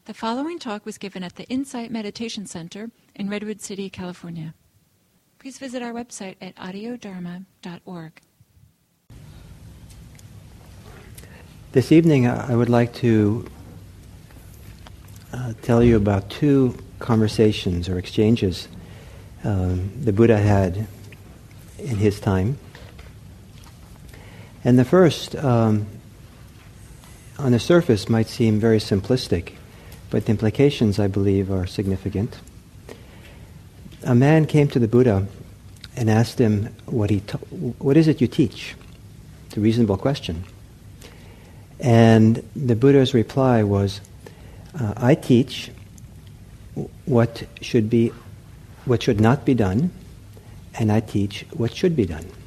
The following talk was given at the Insight Meditation Center in Redwood City, California. Please visit our website at audiodharma.org. This evening I would like to tell you about two conversations or exchanges the Buddha had in his time. And the first, on the surface, might seem very simplistic, but the implications, I believe, are significant. A man came to the Buddha and asked him what is it you teach? It's a reasonable question. And the Buddha's reply was, I teach what should not be done, and I teach what should be done.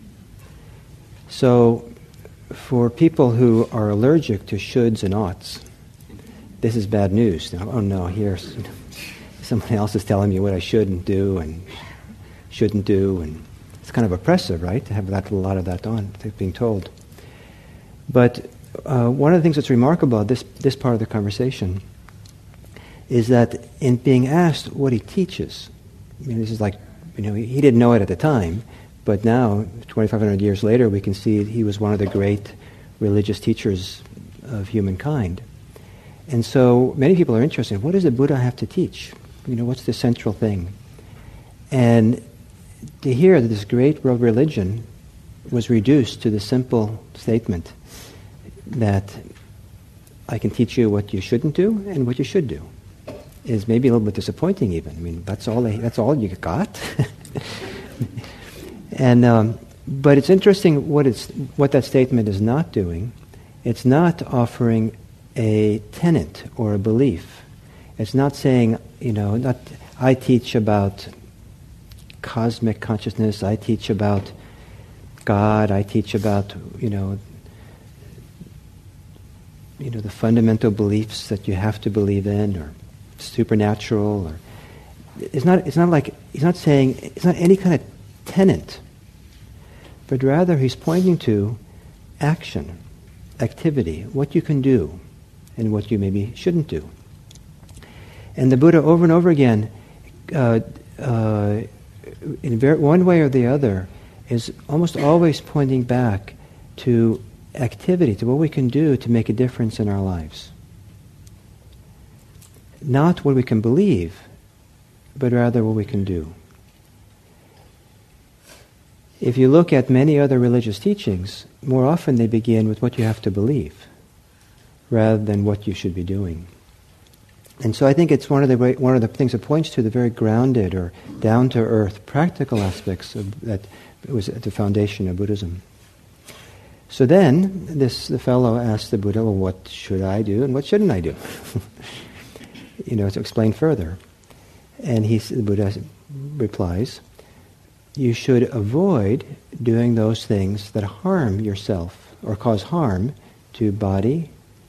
So, for people who are allergic to shoulds and oughts, this is bad news. Oh no, here's someone else is telling me what I shouldn't do and shouldn't do, and it's kind of oppressive, right, to have a lot of that on, being told. But one of the things that's remarkable about this part of the conversation is that in being asked what he teaches, I mean, this is like, he didn't know it at the time, but now, 2,500 years later, we can see he was one of the great religious teachers of humankind. And so many people are interested in, what does the Buddha have to teach? What's the central thing? And to hear that this great world religion was reduced to the simple statement that I can teach you what you shouldn't do and what you should do is maybe a little bit disappointing even. I mean, that's all you got? And but it's interesting what that statement is not doing. It's not offering a tenet or a belief. It's not saying, not I teach about cosmic consciousness, I teach about God, I teach about, the fundamental beliefs that you have to believe in, or supernatural, or it's not saying, it's not any kind of tenet, but rather he's pointing to action, activity, what you can do, and what you maybe shouldn't do. And the Buddha over and over again, in one way or the other, is almost always pointing back to activity, to what we can do to make a difference in our lives. Not what we can believe, but rather what we can do. If you look at many other religious teachings, more often they begin with what you have to believe, rather than what you should be doing. And so I think it's one of the things that points to the very grounded or down-to-earth practical aspects that was at the foundation of Buddhism. So then, the fellow asked the Buddha, well, what should I do and what shouldn't I do? To explain further. And the Buddha replies, you should avoid doing those things that harm yourself or cause harm to body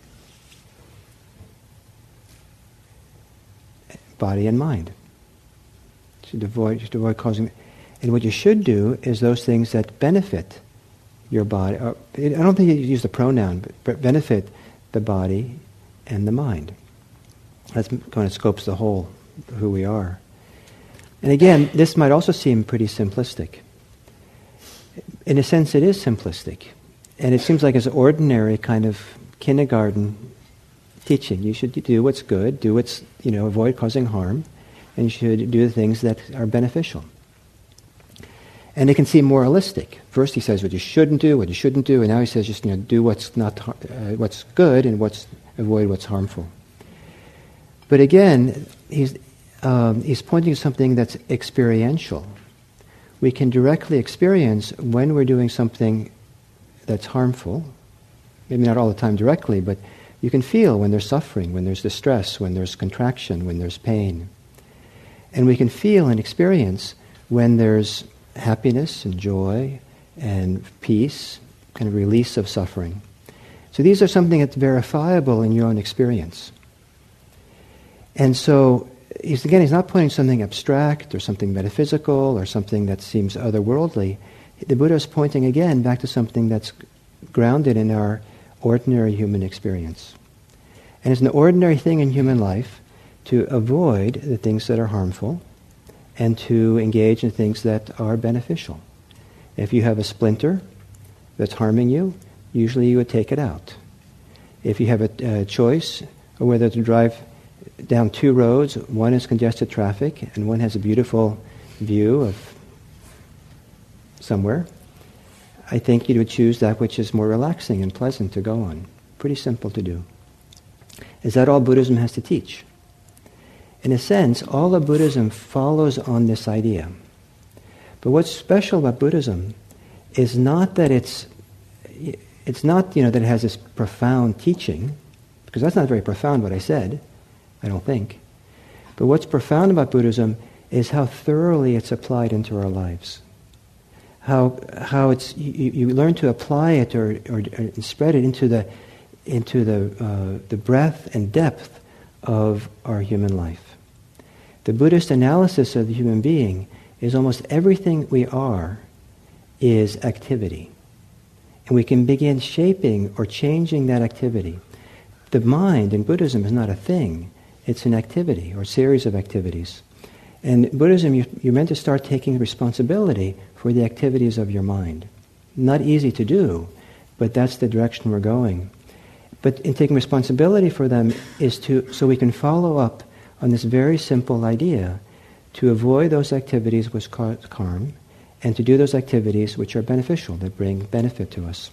and mind. You should avoid causing. And what you should do is those things that benefit your body. I don't think you use the pronoun, but benefit the body and the mind. That kind of scopes the whole of who we are. And again, this might also seem pretty simplistic. In a sense, it is simplistic. And it seems like it's ordinary kind of kindergarten teaching. You should do what's good, avoid causing harm, and you should do the things that are beneficial. And it can seem moralistic. First he says what you shouldn't do, and now he says just do what's good and avoid what's harmful. But again, he's pointing to something that's experiential. We can directly experience when we're doing something that's harmful, maybe not all the time directly, but you can feel when there's suffering, when there's distress, when there's contraction, when there's pain. And we can feel and experience when there's happiness and joy and peace, kind of release of suffering. So these are something that's verifiable in your own experience. And so, he's not pointing to something abstract or something metaphysical or something that seems otherworldly. The Buddha is pointing again back to something that's grounded in our ordinary human experience. And it's an ordinary thing in human life to avoid the things that are harmful and to engage in things that are beneficial. If you have a splinter that's harming you, usually you would take it out. If you have a choice of whether to drive down two roads, one is congested traffic and one has a beautiful view of somewhere, I think you would choose that which is more relaxing and pleasant to go on. Pretty simple to do. Is that all Buddhism has to teach? In a sense, all of Buddhism follows on this idea. But what's special about Buddhism is not that it's not, that it has this profound teaching, because that's not very profound what I said, I don't think. But what's profound about Buddhism is how thoroughly it's applied into our lives. How it's you learn to apply it or spread it into the breadth and depth of our human life. The Buddhist analysis of the human being is almost everything we are is activity. And we can begin shaping or changing that activity. The mind in Buddhism is not a thing. It's an activity or a series of activities. And in Buddhism, you're meant to start taking responsibility for the activities of your mind. Not easy to do, but that's the direction we're going. But in taking responsibility for them is so we can follow up on this very simple idea to avoid those activities which cause harm and to do those activities which are beneficial, that bring benefit to us.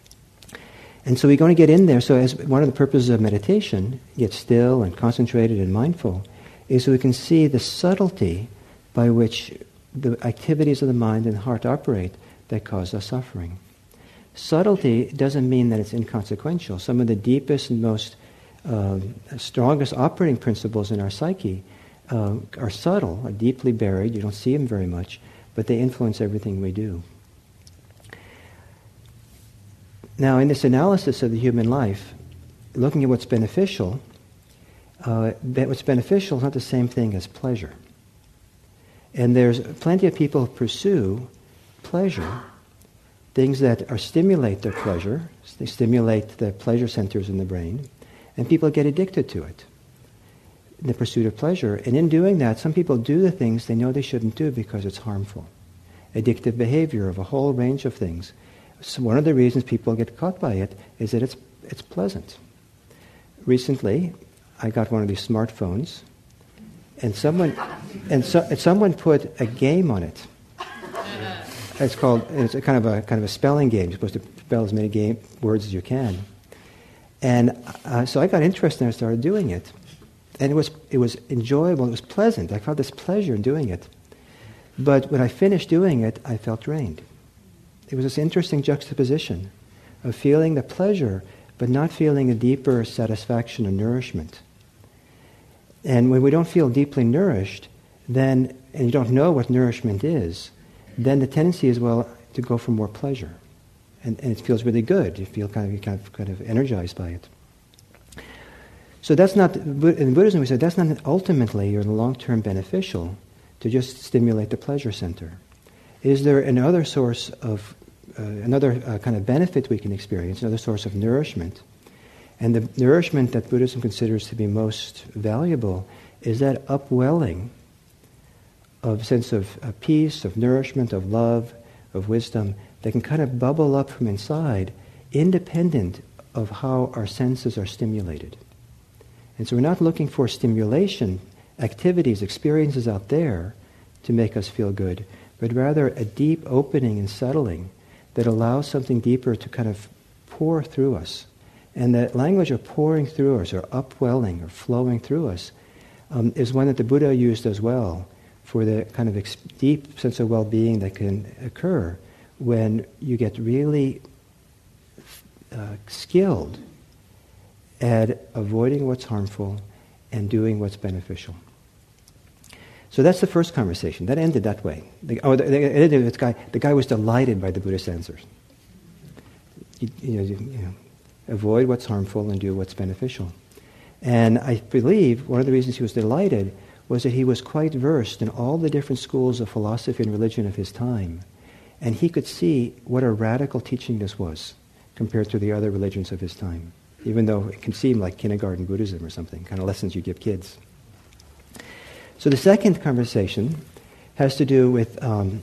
And so we're going to get in there. So as one of the purposes of meditation, get still and concentrated and mindful, is so we can see the subtlety by which the activities of the mind and heart operate that cause us suffering. Subtlety doesn't mean that it's inconsequential. Some of the deepest and most strongest operating principles in our psyche are subtle, are deeply buried. You don't see them very much, but they influence everything we do. Now, in this analysis of the human life, looking at what's beneficial is not the same thing as pleasure. And there's plenty of people who pursue pleasure, things that stimulate their pleasure. They stimulate the pleasure centers in the brain, and people get addicted to it in the pursuit of pleasure. And in doing that, some people do the things they know they shouldn't do because it's harmful. Addictive behavior of a whole range of things. So one of the reasons people get caught by it is that it's pleasant. Recently, I got one of these smartphones, and someone put a game on it. It's kind of a spelling game. You're supposed to spell as many words as you can. And so I got interested and I started doing it. And it was enjoyable, it was pleasant. I felt this pleasure in doing it. But when I finished doing it, I felt drained. It was this interesting juxtaposition of feeling the pleasure, but not feeling a deeper satisfaction and nourishment. And when we don't feel deeply nourished, and you don't know what nourishment is, then the tendency is, to go for more pleasure. And it feels really good. You feel kind of energized by it. So that's not, in Buddhism we said, that's not ultimately or long-term beneficial to just stimulate the pleasure center. Is there another source of, another kind of benefit we can experience, another source of nourishment? And the nourishment that Buddhism considers to be most valuable is that upwelling of sense of peace, of nourishment, of love, of wisdom, that can kind of bubble up from inside, independent of how our senses are stimulated. And so we're not looking for stimulation, activities, experiences out there to make us feel good, but rather a deep opening and settling that allows something deeper to kind of pour through us. And the language of pouring through us, or upwelling, or flowing through us, is one that the Buddha used as well for the kind of deep sense of well-being that can occur when you get really skilled at avoiding what's harmful and doing what's beneficial. So that's the first conversation. That ended that way. The guy was delighted by the Buddhist answers. Avoid what's harmful and do what's beneficial. And I believe one of the reasons he was delighted was that he was quite versed in all the different schools of philosophy and religion of his time. And he could see what a radical teaching this was compared to the other religions of his time. even though it can seem like kindergarten Buddhism or something, kind of lessons you give kids. So the second conversation has to do with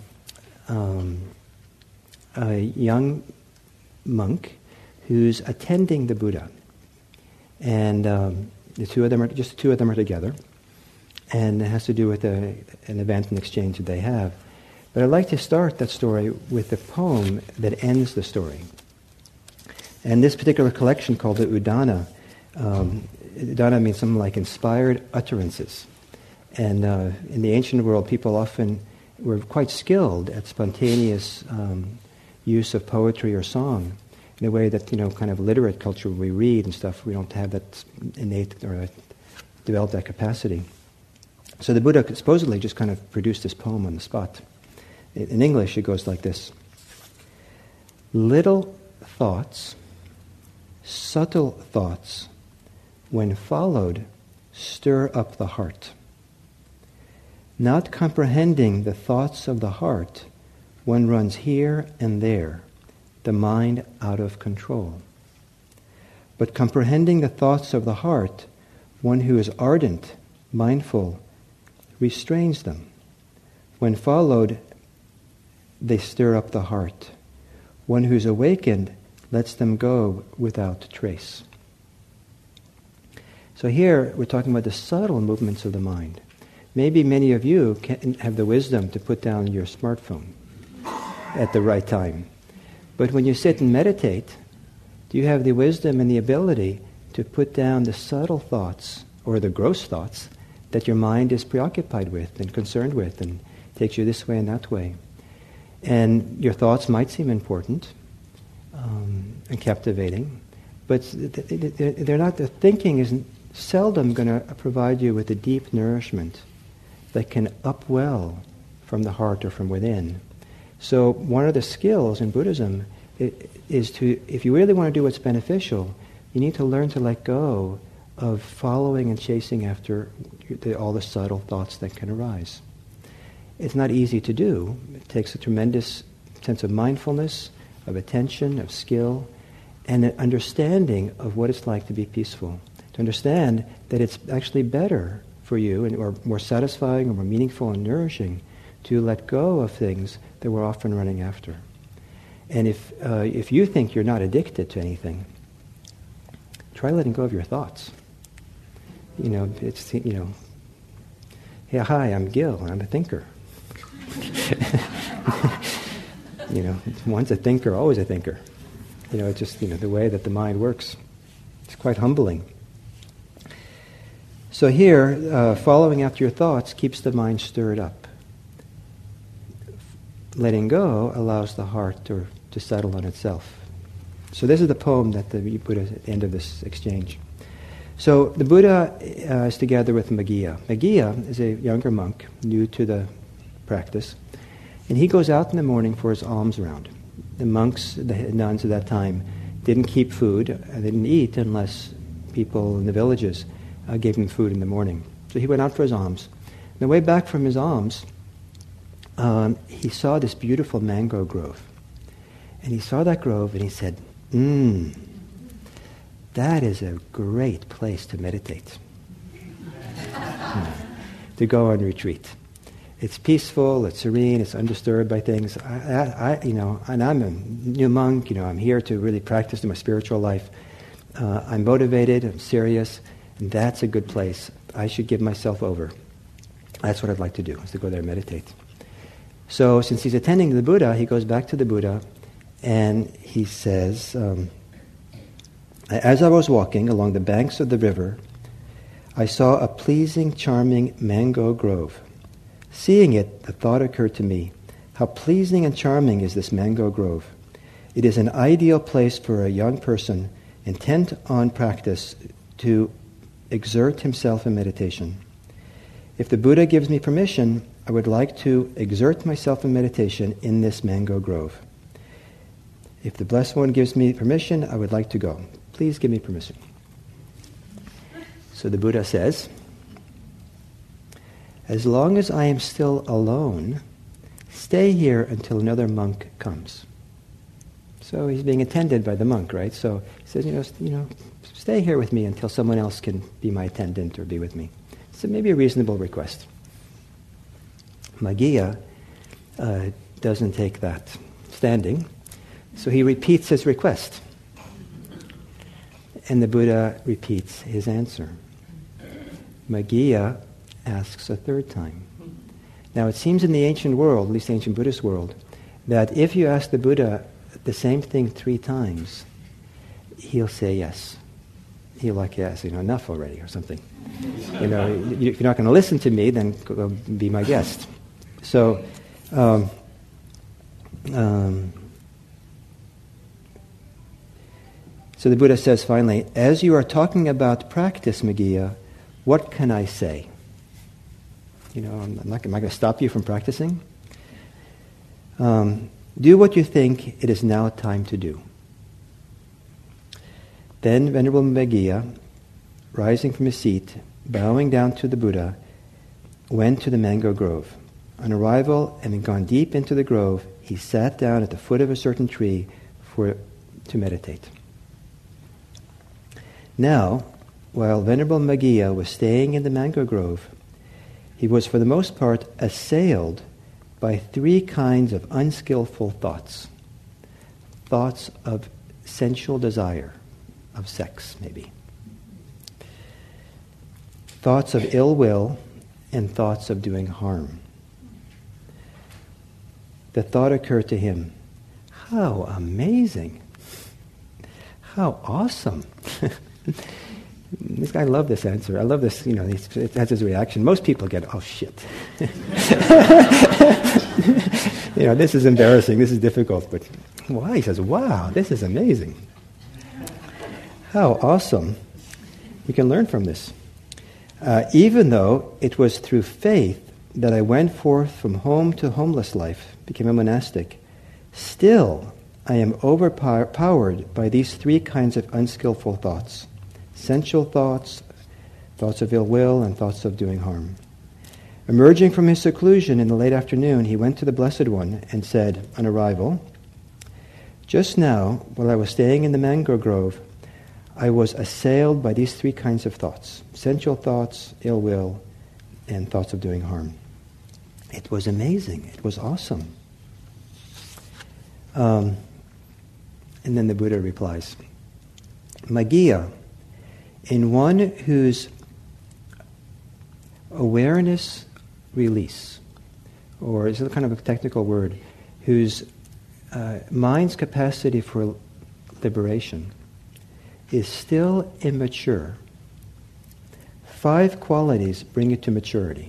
a young monk who's attending the Buddha. And the two of them are together. And it has to do with an event and exchange that they have. But I'd like to start that story with the poem that ends the story. And this particular collection called the Udana, Udana means something like inspired utterances. And in the ancient world, people often were quite skilled at spontaneous use of poetry or song in a way that, kind of literate culture, when we read and stuff, we don't have that innate or develop that capacity. So the Buddha supposedly just kind of produced this poem on the spot. In English, it goes like this. Little thoughts, subtle thoughts, when followed, stir up the heart. Not comprehending the thoughts of the heart, one runs here and there, the mind out of control. But comprehending the thoughts of the heart, one who is ardent, mindful, restrains them. When followed, they stir up the heart. One who's awakened lets them go without trace. So here we're talking about the subtle movements of the mind. Maybe many of you can have the wisdom to put down your smartphone at the right time. But when you sit and meditate, do you have the wisdom and the ability to put down the subtle thoughts or the gross thoughts that your mind is preoccupied with and concerned with and takes you this way and that way? And your thoughts might seem important and captivating, but they're not. The thinking is seldom going to provide you with the deep nourishment that can upwell from the heart or from within. So one of the skills in Buddhism is to, if you really want to do what's beneficial, you need to learn to let go of following and chasing after all the subtle thoughts that can arise. It's not easy to do. It takes a tremendous sense of mindfulness, of attention, of skill, and an understanding of what it's like to be peaceful. To understand that it's actually better for you, or more satisfying, or more meaningful and nourishing, to let go of things that we're often running after. And if you think you're not addicted to anything, try letting go of your thoughts. Hey, hi, I'm Gil, I'm a thinker. Once a thinker, always a thinker. It's just, the way that the mind works. It's quite humbling. So here, following after your thoughts keeps the mind stirred up. Letting go allows the heart to settle on itself. So this is the poem that the Buddha at the end of this exchange. So the Buddha is together with Maggia. Maggia is a younger monk, new to the practice, and he goes out in the morning for his alms round. The monks, the nuns at that time, didn't keep food, they didn't eat unless people in the villages gave him food in the morning. So he went out for his alms. On the way back from his alms, he saw this beautiful mango grove. And he saw that grove and he said, that is a great place to meditate. To go on retreat. It's peaceful, it's serene, it's undisturbed by things. And I'm a new monk, I'm here to really practice in my spiritual life. I'm motivated, I'm serious, and that's a good place. I should give myself over. That's what I'd like to do, is to go there and meditate. So since he's attending the Buddha, he goes back to the Buddha and he says, as I was walking along the banks of the river, I saw a pleasing, charming mango grove. Seeing it, the thought occurred to me, how pleasing and charming is this mango grove. It is an ideal place for a young person intent on practice to exert himself in meditation. If the Buddha gives me permission, I would like to exert myself in meditation in this mango grove. If the Blessed One gives me permission, I would like to go. Please give me permission. So the Buddha says, as long as I am still alone, stay here until another monk comes. So he's being attended by the monk, right? So he says, stay here with me until someone else can be my attendant or be with me. So maybe a reasonable request. Maggia doesn't take that standing, so he repeats his request. And the Buddha repeats his answer. Maggia asks a third time. Now it seems in the ancient world, at least the ancient Buddhist world, that if you ask the Buddha the same thing 3 times, he'll say yes. He'll like, yes, enough already or something. If you're not going to listen to me, then go be my guest. So, so the Buddha says finally, as you are talking about practice, Maggia, what can I say? Am I going to stop you from practicing? Do what you think it is now time to do. Then Venerable Maggia, rising from his seat, bowing down to the Buddha, went to the mango grove. On arrival, having gone deep into the grove, he sat down at the foot of a certain tree to meditate. Now, while Venerable Maggia was staying in the mango grove, he was for the most part assailed by 3 kinds of unskillful thoughts. Thoughts of sensual desire, of sex maybe. Thoughts of ill will and thoughts of doing harm. The thought occurred to him, how amazing! How awesome! This guy loved this answer. I love this, that's his reaction. Most people get, oh shit. This is embarrassing, this is difficult, but why? He says, wow, this is amazing. How awesome. We can learn from this. Even though it was through faith that I went forth from home to homeless life, became a monastic, still I am overpowered by these 3 kinds of unskillful thoughts. Sensual thoughts, thoughts of ill will, and thoughts of doing harm. Emerging from his seclusion in the late afternoon, he went to the Blessed One and said, on arrival, just now, while I was staying in the mango grove, I was assailed by these 3 kinds of thoughts. Sensual thoughts, ill will, and thoughts of doing harm. It was amazing. It was awesome. And then the Buddha replies, Maggia, in one whose awareness release, or is it kind of a technical word, whose mind's capacity for liberation is still immature, 5 qualities bring it to maturity.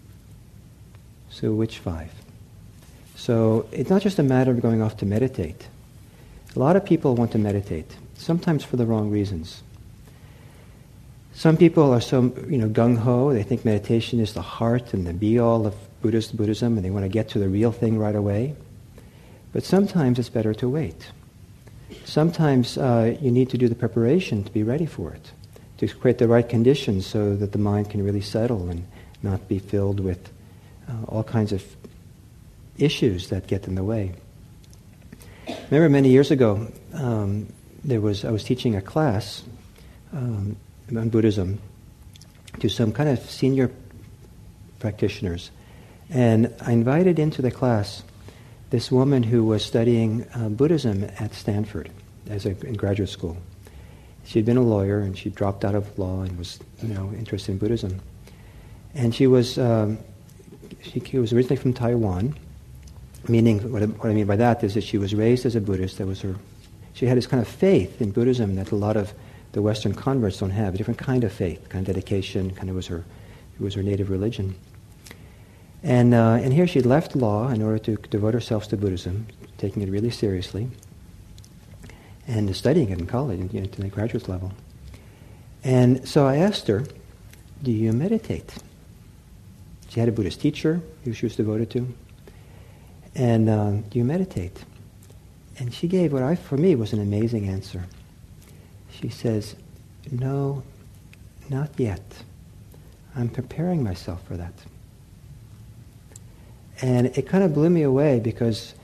So which 5? So it's not just a matter of going off to meditate. A lot of people want to meditate, sometimes for the wrong reasons. Some people are so, gung-ho, they think meditation is the heart and the be-all of Buddhism, and they want to get to the real thing right away. But sometimes it's better to wait. Sometimes you need to do the preparation to be ready for it, to create the right conditions so that the mind can really settle and not be filled with all kinds of issues that get in the way. I remember many years ago, I was teaching a class on Buddhism to some kind of senior practitioners, and I invited into the class this woman who was studying Buddhism at Stanford in graduate school. She'd been a lawyer and she dropped out of law and was interested in Buddhism, and she was originally from Taiwan. Meaning, what I mean by that is that she was raised as a Buddhist. She had this kind of faith in Buddhism that a lot of the Western converts don't have. A different kind of faith, kind of dedication. It was her native religion. And here she'd left law in order to devote herself to Buddhism, taking it really seriously, and studying it in college, to the graduate level. And so I asked her, "Do you meditate?" She had a Buddhist teacher who she was devoted to. And do you meditate? And she gave what for me was an amazing answer. She says, "No, not yet. I'm preparing myself for that." And it kind of blew me away because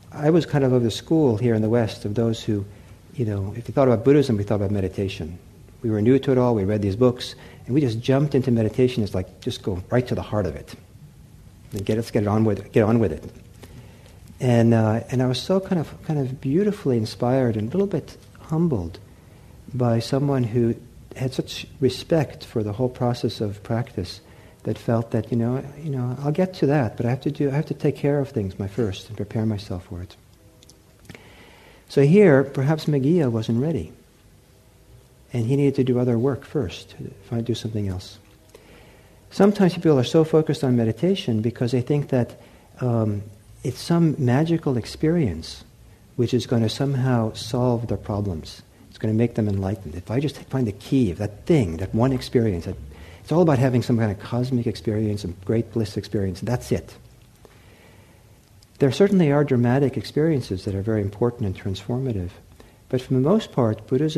I was kind of the school here in the West of those who, if you thought about Buddhism, we thought about meditation. We were new to it all, we read these books, and we just jumped into meditation. It's like, just go right to the heart of it. And get on with it. And I was so kind of beautifully inspired and a little bit humbled by someone who had such respect for the whole process of practice, that felt that I'll get to that, but I have to take care of things first and prepare myself for it. So here, perhaps Megillah wasn't ready, and he needed to do other work first, do something else. Sometimes people are so focused on meditation because they think that it's some magical experience which is going to somehow solve their problems. It's going to make them enlightened. If I just find the key of that thing, that one experience, it's all about having some kind of cosmic experience, some great bliss experience. That's it. There certainly are dramatic experiences that are very important and transformative, but for the most part, Buddhist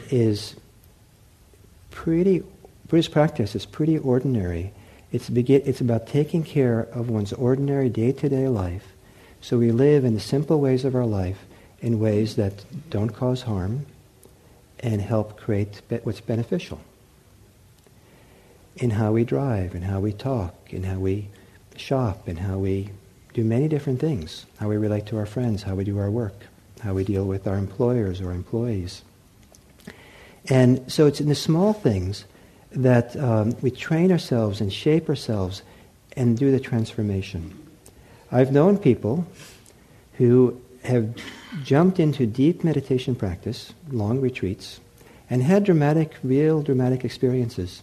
practice is pretty ordinary. It's about taking care of one's ordinary day-to-day life, so we live in the simple ways of our life in ways that don't cause harm and help create what's beneficial. In how we drive, in how we talk, in how we shop, in how we do many different things, how we relate to our friends, how we do our work, how we deal with our employers or employees. And so it's in the small things that we train ourselves and shape ourselves and do the transformation. I've known people who have jumped into deep meditation practice, long retreats, and had real dramatic experiences.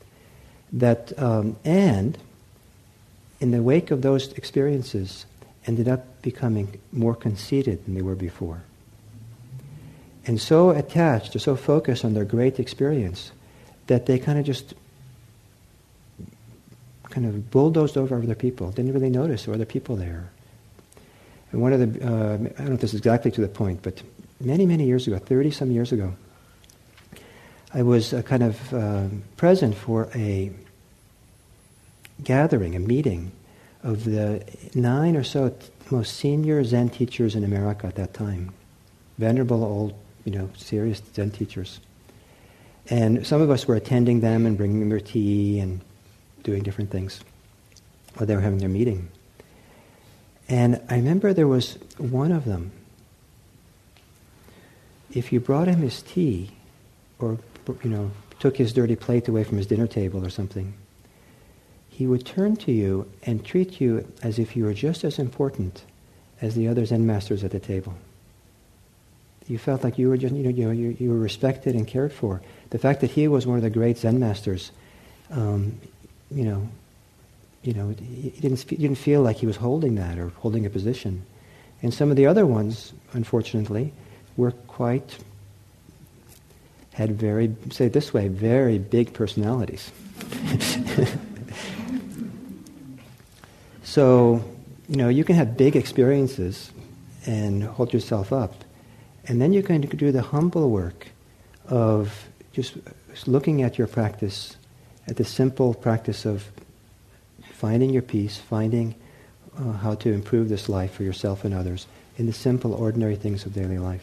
And in the wake of those experiences, ended up becoming more conceited than they were before. And so attached or so focused on their great experience that they kind of bulldozed over other people, didn't really notice there were other people there. And one of the, I don't know if this is exactly to the point, but many, many years ago, 30-some years ago, I was present for a gathering, a meeting of the 9 or so most senior Zen teachers in America at that time. Venerable old, serious Zen teachers. And some of us were attending them and bringing them their tea and doing different things while they were having their meeting. And I remember there was one of them. If you brought him his tea, or took his dirty plate away from his dinner table or something, he would turn to you and treat you as if you were just as important as the other Zen masters at the table. You felt like you were just, you were respected and cared for. The fact that he was one of the great Zen masters, you didn't feel like he was holding that or holding a position. And some of the other ones, unfortunately, were had very, say it this way, very big personalities. So, you can have big experiences and hold yourself up. And then you can do the humble work of just looking at your practice, at the simple practice of finding your peace, finding how to improve this life for yourself and others in the simple, ordinary things of daily life.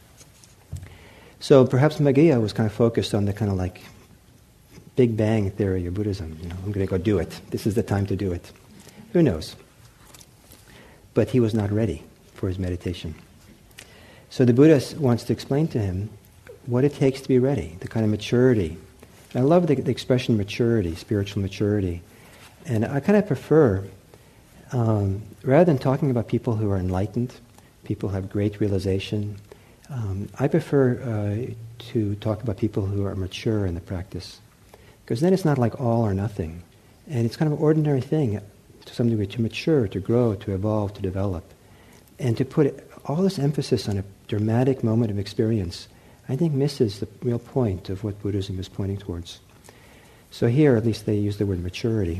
So perhaps Megillah was kind of focused on the Big Bang theory of Buddhism. I'm going to go do it. This is the time to do it. Who knows? But he was not ready for his meditation. So the Buddha wants to explain to him what it takes to be ready, the kind of maturity. And I love the expression maturity, spiritual maturity. And I kind of prefer, rather than talking about people who are enlightened, people who have great realization, I prefer to talk about people who are mature in the practice. Because then it's not like all or nothing. And it's kind of an ordinary thing, to some degree, to mature, to grow, to evolve, to develop. And to put all this emphasis on a dramatic moment of experience, I think misses the real point of what Buddhism is pointing towards. So here, at least, they use the word maturity.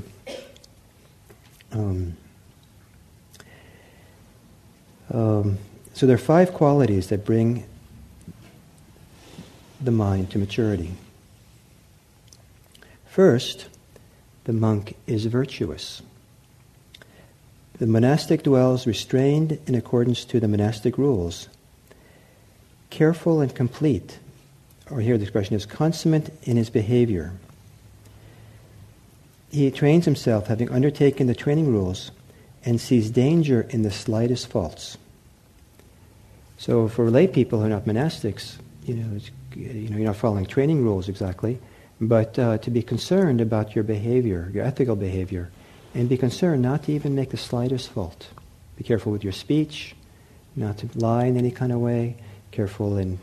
So there are 5 qualities that bring the mind to maturity. First, the monk is virtuous. The monastic dwells restrained in accordance to the monastic rules, careful and complete, or here the expression is consummate in his behavior. He trains himself, having undertaken the training rules, and sees danger in the slightest faults. So for lay people who are not monastics, you're not following training rules exactly, but to be concerned about your behavior, your ethical behavior, and be concerned not to even make the slightest fault. Be careful with your speech, not to lie in any kind of way, careful in,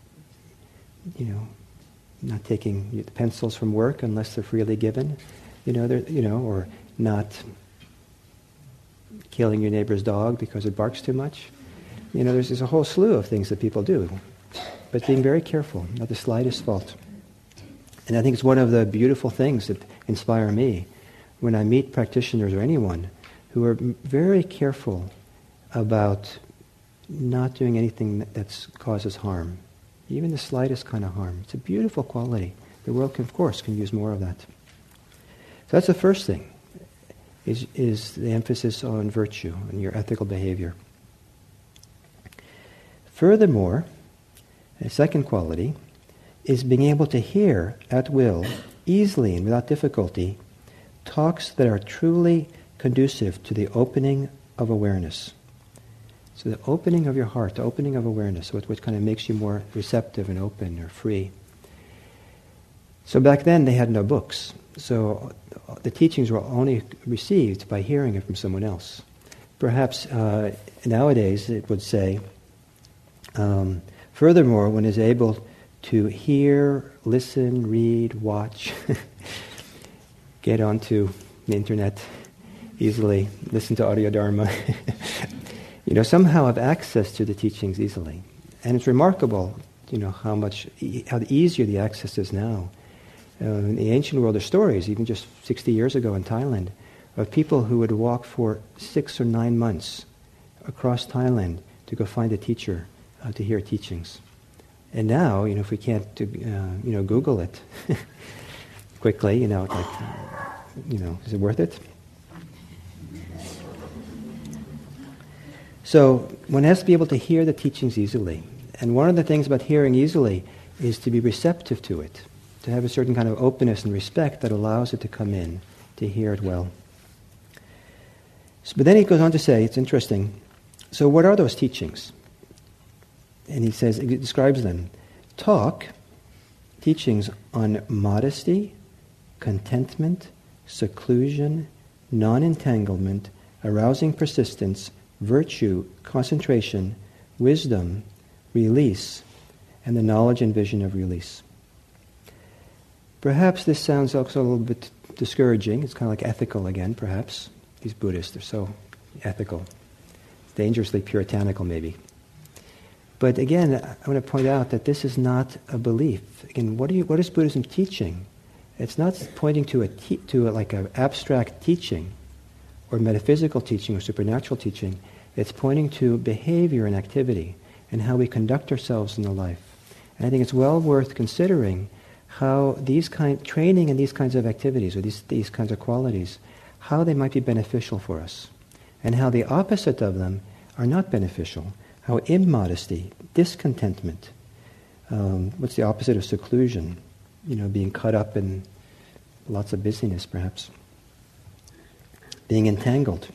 not taking the pencils from work unless they're freely given, or not killing your neighbor's dog because it barks too much. There's a whole slew of things that people do, but being very careful, not the slightest fault. And I think it's one of the beautiful things that inspire me when I meet practitioners or anyone who are very careful about not doing anything that causes harm, even the slightest kind of harm. It's a beautiful quality. The world, of course, can use more of that. So that's the first thing, is the emphasis on virtue and your ethical behavior. Furthermore, a second quality is being able to hear at will, easily and without difficulty, talks that are truly conducive to the opening of awareness. So the opening of your heart, the opening of awareness, what kind of makes you more receptive and open or free. So back then they had no books. So the teachings were only received by hearing it from someone else. Perhaps nowadays it would say, furthermore, one is able to hear, listen, read, watch, get onto the internet easily, listen to audio dharma, somehow have access to the teachings easily. And it's remarkable, how easier the access is now. In the ancient world, there are stories, even just 60 years ago in Thailand, of people who would walk for 6 or 9 months across Thailand to go find a teacher to hear teachings. And now, if we can't, Google it quickly, is it worth it? So one has to be able to hear the teachings easily. And one of the things about hearing easily is to be receptive to it, to have a certain kind of openness and respect that allows it to come in, to hear it well. But then he goes on to say, it's interesting, so what are those teachings? And he describes them. Teachings on modesty, contentment, seclusion, non-entanglement, arousing persistence, virtue, concentration, wisdom, release, and the knowledge and vision of release. Perhaps this sounds also a little bit discouraging. It's kind of like ethical again, perhaps. These Buddhists, they're so ethical. Dangerously puritanical, maybe. But again, I want to point out that this is not a belief. Again, what is Buddhism teaching? It's not pointing to an abstract teaching or metaphysical teaching or supernatural teaching. It's pointing to behavior and activity and how we conduct ourselves in the life. And I think it's well worth considering how training in these kinds of activities or these kinds of qualities, how they might be beneficial for us, and how the opposite of them are not beneficial. How immodesty, discontentment, what's the opposite of seclusion? Being caught up in lots of busyness, perhaps. Being entangled.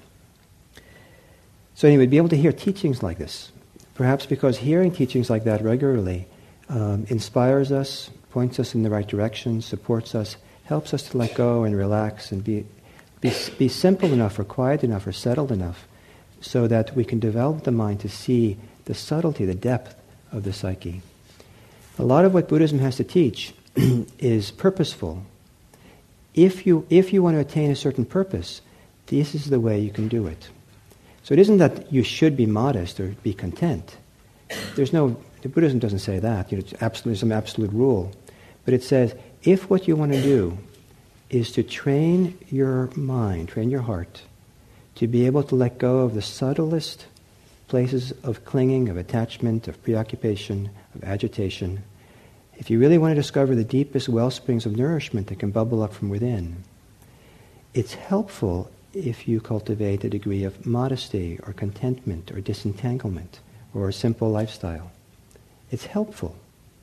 So anyway, be able to hear teachings like this. Perhaps because hearing teachings like that regularly inspires us, points us in the right direction, supports us, helps us to let go and relax and be simple enough or quiet enough or settled enough so that we can develop the mind to see the subtlety, the depth of the psyche. A lot of what Buddhism has to teach is purposeful. If you want to attain a certain purpose, this is the way you can do it. So it isn't that you should be modest or be content. The Buddhism doesn't say that. There's some absolute rule. But it says, if what you want to do is to train your mind, train your heart, to be able to let go of the subtlest places of clinging, of attachment, of preoccupation, of agitation, if you really want to discover the deepest well springs of nourishment that can bubble up from within, it's helpful if you cultivate a degree of modesty or contentment or disentanglement or a simple lifestyle. It's helpful.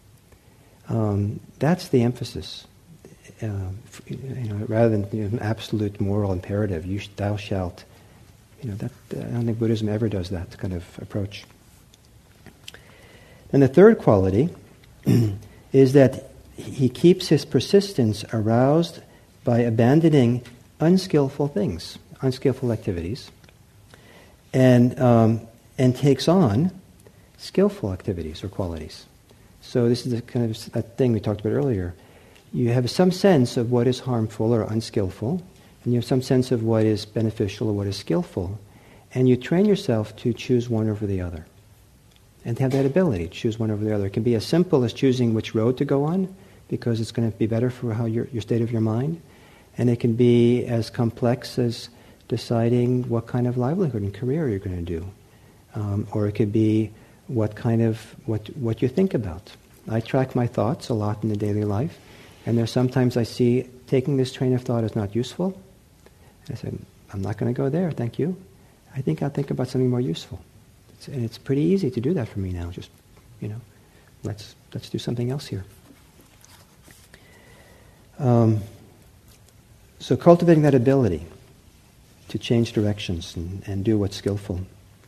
That's the emphasis. Rather than an absolute moral imperative, thou shalt. That I don't think Buddhism ever does that kind of approach. And the third quality is that he keeps his persistence aroused by abandoning unskillful things, unskillful activities, and takes on skillful activities or qualities. So this is the kind of that thing we talked about earlier. You have some sense of what is harmful or unskillful, and you have some sense of what is beneficial or what is skillful, and you train yourself to choose one over the other, and to have that ability to choose one over the other. It can be as simple as choosing which road to go on, because it's going to be better for how your state of your mind, and it can be as complex as deciding what kind of livelihood and career you're going to do, or it could be what you think about. I track my thoughts a lot in the daily life, and there's sometimes I see taking this train of thought is not useful. I say, I'm not going to go there, thank you. I think I'll think about something more useful. And it's pretty easy to do that for me now. Just, let's do something else here. So cultivating that ability to change directions and do what's skillful.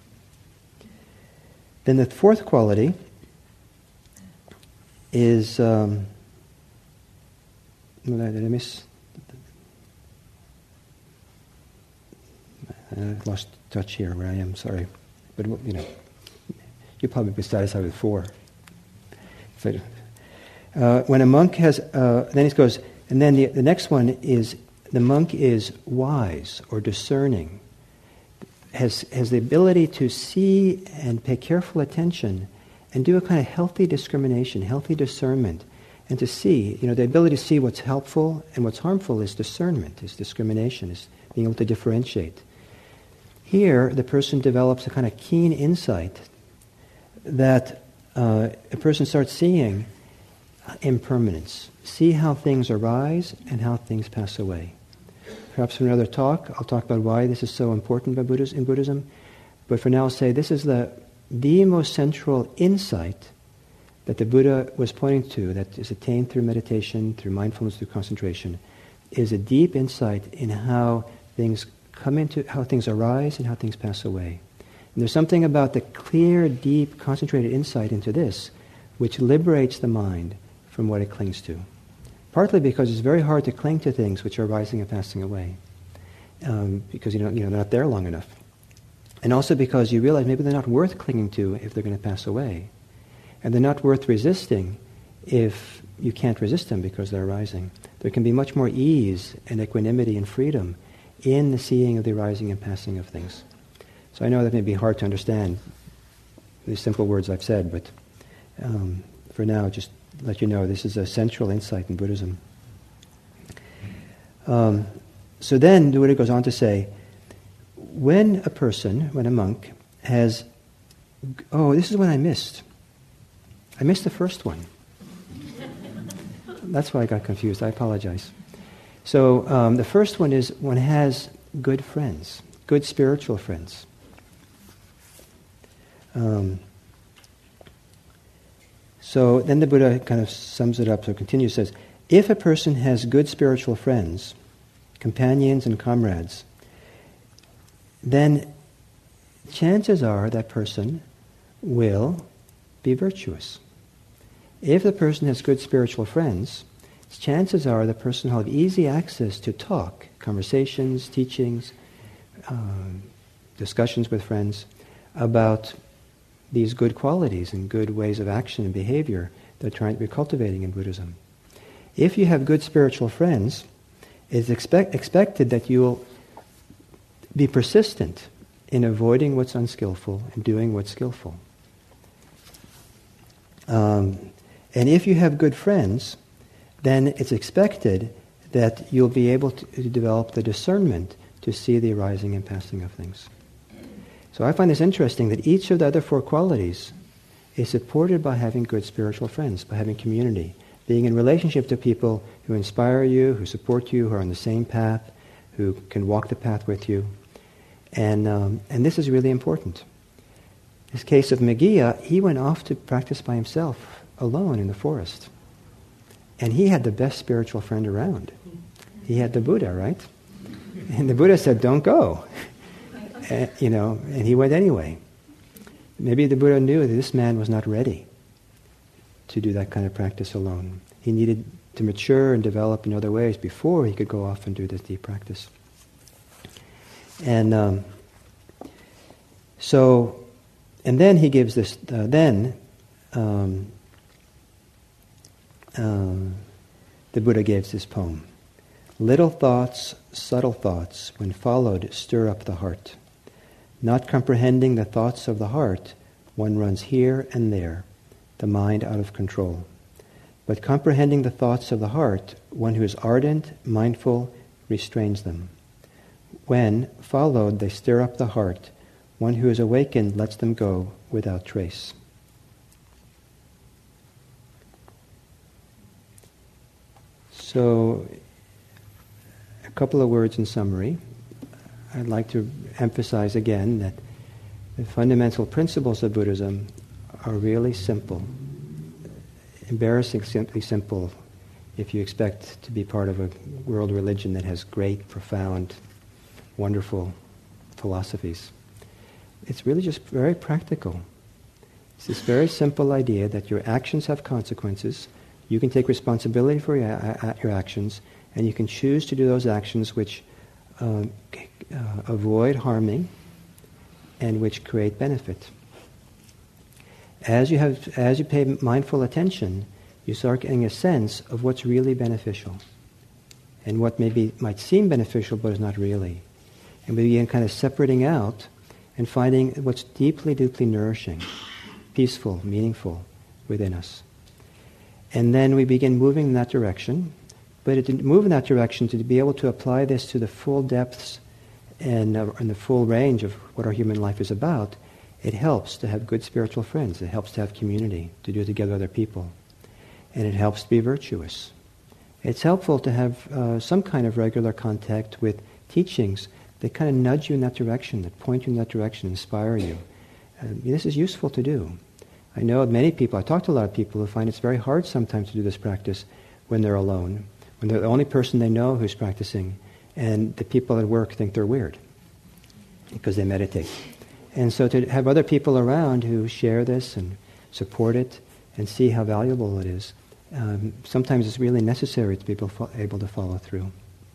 Then the fourth quality is, did I miss? I lost touch here where I am, sorry. But, you'll probably be satisfied with 4. When a monk has, then he goes, and then the next one is, the monk is wise or discerning, has the ability to see and pay careful attention and do a kind of healthy discrimination, healthy discernment, and to see, the ability to see what's helpful and what's harmful is discernment, is discrimination, is being able to differentiate. Here, the person develops a kind of keen insight that a person starts seeing impermanence, see how things arise and how things pass away. Perhaps in another talk, I'll talk about why this is so important in Buddhism. But for now, I'll say this is the most central insight that the Buddha was pointing to, that is attained through meditation, through mindfulness, through concentration, is a deep insight in how things how things arise and how things pass away. And there's something about the clear, deep, concentrated insight into this which liberates the mind from what it clings to. Partly because it's very hard to cling to things which are rising and passing away, because they're not there long enough. And also because you realize maybe they're not worth clinging to if they're going to pass away. And they're not worth resisting if you can't resist them because they're arising. There can be much more ease and equanimity and freedom in the seeing of the arising and passing of things. So I know that may be hard to understand, these simple words I've said, but for now, just let you know this is a central insight in Buddhism. So then the Buddha goes on to say, when a monk has, this is what I missed. I missed the first one. That's why I got confused. I apologize. So the first one is one has good friends, good spiritual friends. So then the Buddha kind of sums it up, so continues, says, if a person has good spiritual friends, companions and comrades, then chances are that person will be virtuous. If the person has good spiritual friends, chances are the person will have easy access to talk, conversations, teachings, discussions with friends about these good qualities and good ways of action and behavior that are trying to be cultivating in Buddhism. If you have good spiritual friends, it's expected that you will be persistent in avoiding what's unskillful and doing what's skillful. And if you have good friends, then it's expected that you'll be able to develop the discernment to see the arising and passing of things. So I find this interesting that each of the other 4 qualities is supported by having good spiritual friends, by having community, being in relationship to people who inspire you, who support you, who are on the same path, who can walk the path with you. And this is really important. In this case of Meghiya, he went off to practice by himself, alone in the forest. And he had the best spiritual friend around. He had the Buddha, right? And the Buddha said, don't go. And he went anyway. Maybe the Buddha knew that this man was not ready to do that kind of practice alone. He needed to mature and develop in other ways before he could go off and do this deep practice. And then he gives this, the Buddha gives this poem. Little thoughts, subtle thoughts, when followed, stir up the heart. Not comprehending the thoughts of the heart, one runs here and there, the mind out of control. But comprehending the thoughts of the heart, one who is ardent, mindful, restrains them. When, followed, they stir up the heart, one who is awakened lets them go without trace. So, a couple of words in summary. I'd like to emphasize again that the fundamental principles of Buddhism are really simple. Embarrassingly simple if you expect to be part of a world religion that has great, profound, wonderful philosophies. It's really just very practical. It's this very simple idea that your actions have consequences. You can take responsibility for your actions, and you can choose to do those actions which avoid harming and which create benefit. As you pay mindful attention, you start getting a sense of what's really beneficial and what might seem beneficial but is not really. And we begin kind of separating out and finding what's deeply, deeply nourishing, peaceful, meaningful within us. And then we begin moving in that direction. But to move in that direction, to be able to apply this to the full depths and the full range of what our human life is about, it helps to have good spiritual friends. It helps to have community, to do it together with other people. And it helps to be virtuous. It's helpful to have some kind of regular contact with teachings that kind of nudge you in that direction, that point you in that direction, inspire you. This is useful to do. I know many people, I talk to a lot of people who find it's very hard sometimes to do this practice when they're alone, when they're the only person they know who's practicing, and the people at work think they're weird because they meditate. And so to have other people around who share this and support it and see how valuable it is, sometimes it's really necessary to be able to follow through.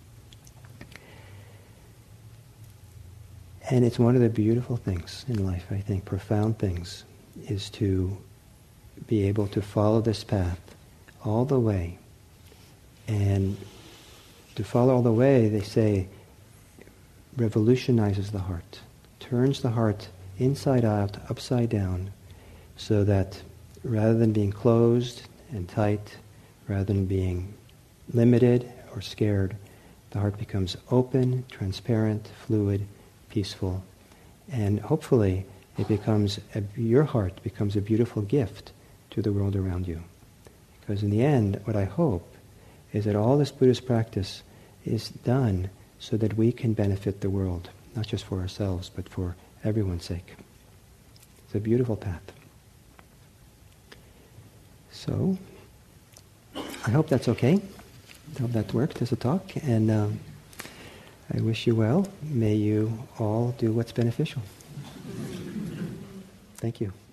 And it's one of the beautiful things in life, I think, profound things, is to be able to follow this path all the way. And to follow all the way, they say, revolutionizes the heart, turns the heart inside out, upside down, so that rather than being closed and tight, rather than being limited or scared, the heart becomes open, transparent, fluid, peaceful, and hopefully your heart becomes a beautiful gift to the world around you. Because in the end, what I hope is that all this Buddhist practice is done so that we can benefit the world, not just for ourselves, but for everyone's sake. It's a beautiful path. So, I hope that's okay. I hope that worked as a talk, and I wish you well. May you all do what's beneficial. Thank you.